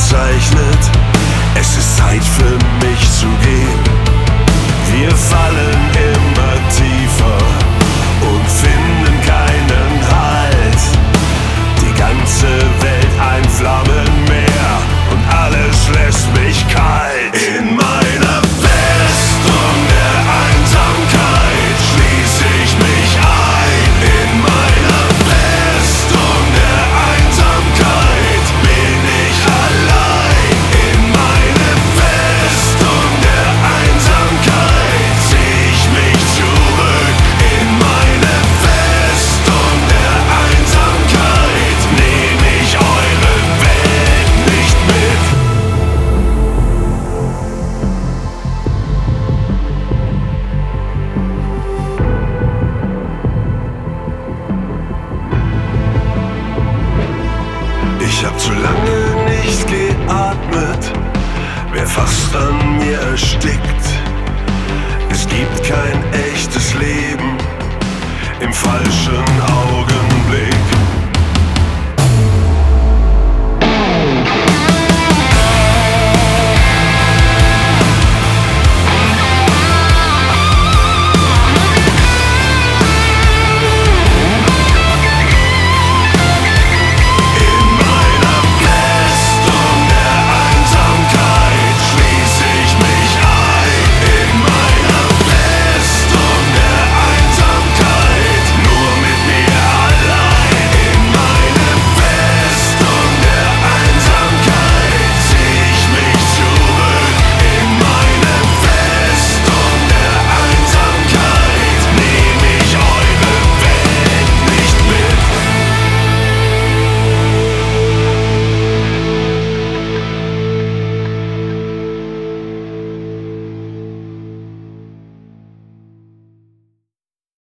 gezeichnet. Es ist Zeit für mich zu gehen. Wir fallen immer tiefer und finden keinen Halt. Die ganze Welt ein Flammenmeer und alles lässt mich kalt. In meiner Festung der Einsamkeit schließe ich mich ein. In meiner Festung der Einsamkeit bin ich allein. In meine Festung der Einsamkeit zieh ich mich zurück. In meine Festung der Einsamkeit nehm ich eure Welt nicht mit. Ich hab zu lange nicht geatmet, wer fast an mir erstickt. Es gibt kein echtes Leben im falschen Augen.